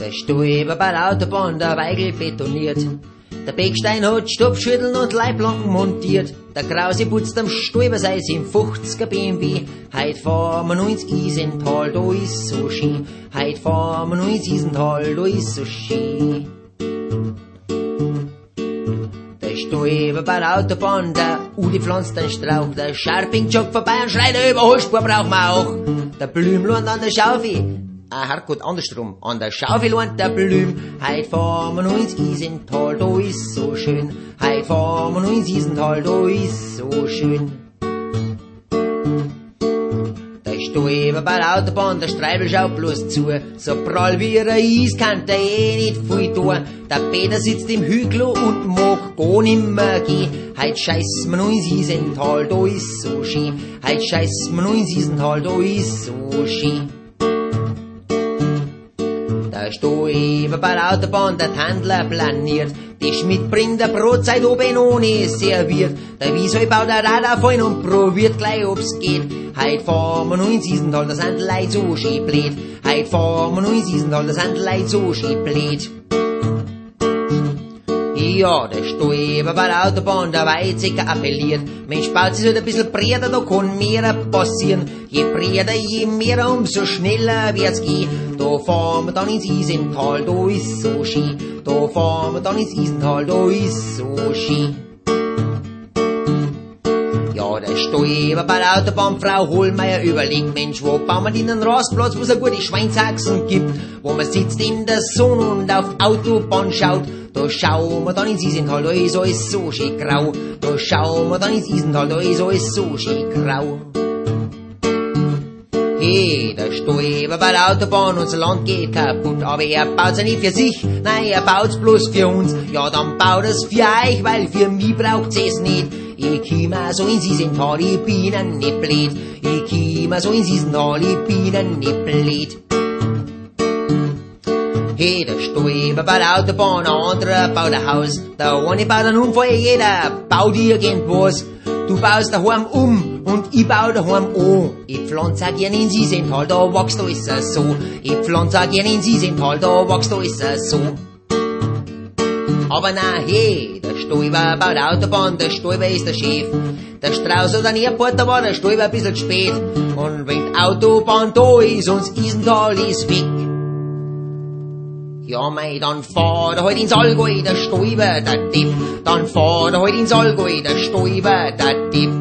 Der Stäuber bei der Autobahn, der Weigel betoniert. Der Beckstein hat Stoppschütteln und Leitplanken montiert. Der Krause putzt am Stäuber sei im 50er BMW. Heut fahren wir noch ins Isental, da ist so schön. Heut fahren wir noch ins Isental, da ist so schön. Der Stäuber bei der Autobahn, der Udi pflanzt einen Strauch. Der Scharping joggt vorbei und schreit, der Überholspur brauchen wir auch. Der Blümlund an der Schaufel. Herrgott, andersrum. An der Schaufel und der Blüm. Heut fahren wir noch ins Isental, da ist so schön. Heut fahren wir noch ins Isental, da ist so schön. Der Stäuber bei der Autobahn, der Streibel schaut bloß zu. So prall wie er ist, kann der nicht viel tun. Der Peter sitzt im Hügel und mag gar nimmer gehen. Heut scheißen wir noch ins Isental, da ist so schön. Heut scheißen wir noch ins Isental, da ist so schön. Der Stäuber bei der Autobahn, der Tandler planiert. Die Schmidt bringt der Brotzeit oben ohne serviert. Der Wiesel baut der Radar voll und probiert gleich, ob's geht. Heut fahren wir noch ins Isental, da sind Leute so schön blöd. Heut fahren wir noch ins Isental, da sind Leute so schön blöd. Ja, der Stäuber bei der Autobahn, der Weizsäcker appelliert. Mensch, baut sich halt ein bisschen breiter, da kann mehr passieren. Je breiter, je mehr, umso schneller wird's gehen. Da fahren wir dann ins Isental, da ist so schön. Da fahren wir dann ins Isental, da ist so schön. Ja, der Stäuber bei der Autobahn, Frau Hohlmeier überlegt, Mensch, wo bauen wir denn einen Rastplatz, wo es eine gute Schweinshaxen gibt, wo man sitzt in der Sonne und auf Autobahn schaut. Da schauen wir dann ins Isental, da ist alles so schön grau. Da schauen wir dann ins Isental, da ist alles so schön grau. Hey, der Stäuber bei der Autobahn, unser Land geht kaputt, aber er baut's ja nicht für sich, nein, er baut's bloß für uns. Ja, dann baut es für euch, weil für mich braucht's es nicht. Ich komm so ins Isental, ich bin nicht blöd. Ich komm so ins Isental, ich bin nicht blöd. Hey, der Stäuber bei der Autobahn, ein anderer baut ein Haus. Der eine baut einen Unfall, jeder baut irgendwas. Du baust daheim und ich bau daheim an. Ich pflanz auch gern ins Isental, da wächst alles so. Ich pflanz auch gern ins Isental, da wächst alles so. Aber na, hey, der Stäuber baut eine Autobahn, der Stäuber ist der Chef. Der Strauß hat einen Airport, da war der Stäuber ein bisschen spät. Und wenn die Autobahn da ist und das Isental ist weg, ja mei, dann fahr er halt ins Allgäu, der Stäuber, der Depp. Dann fahr er halt ins Allgäu, der Stäuber, der Depp.